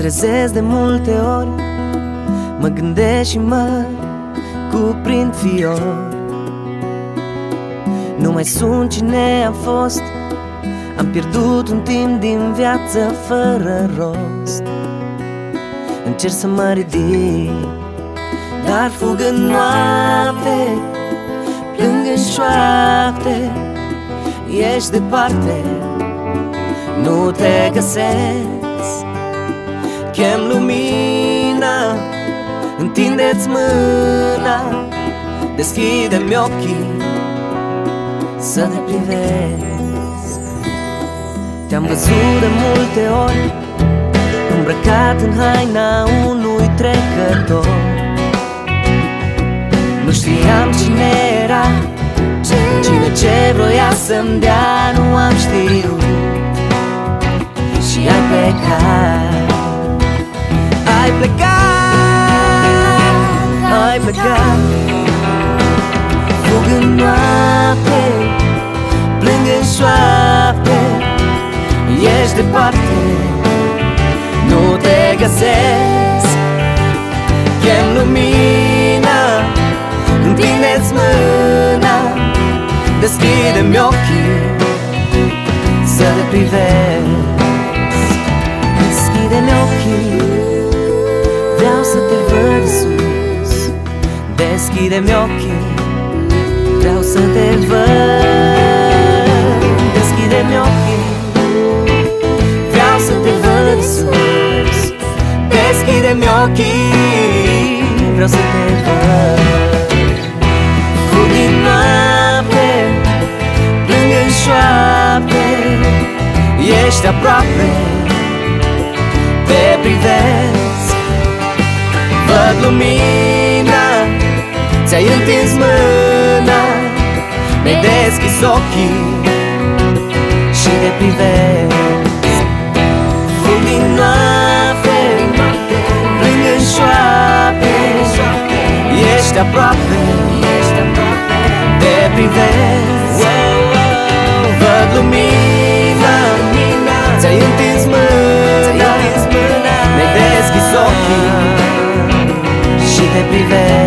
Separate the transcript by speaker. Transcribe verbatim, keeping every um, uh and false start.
Speaker 1: trezesc de multe ori, mă gândesc și mă cuprind fior. Nu mai sunt cine am fost, am pierdut un timp din viață fără rost. Încerc să mă ridic, dar fug în noapte, plâng în șoapte. Ești departe, nu te găsesc. Chem lumina, întinde-ți mâna, deschide-mi ochii să te privesc. Te-am văzut de multe ori, îmbrăcat în haina unui trecător. Nu știam cine era, cine ce vroia să-mi dea, nu am știut. Și ai plecat, ai plecat, ai plecat. Fug în noapte, plâng în șoapte. Ești departe, nu te găsesc. Chem lumina, întinde-ți mâna, deschide-mi ochii să te privesc. Deschide-mi ochii, vreau să te văd sus. Deschide-mi ochii, vreau să te văd. Deschide-mi ochii, vreau să te văd sus. Deschide-mi ochii, vreau să te văd. Fug din noapte, plâng în șoapte. Ești aproape, te privesc. Văd lumina, ți-ai întins mâna, mi-ai deschis ochii și te privesc. Fug din noapte, plâng în șoapte. Ești aproape, te privesc. Văd lumina, ți-ai întins mâna, mi-ai deschis ochii și te privesc.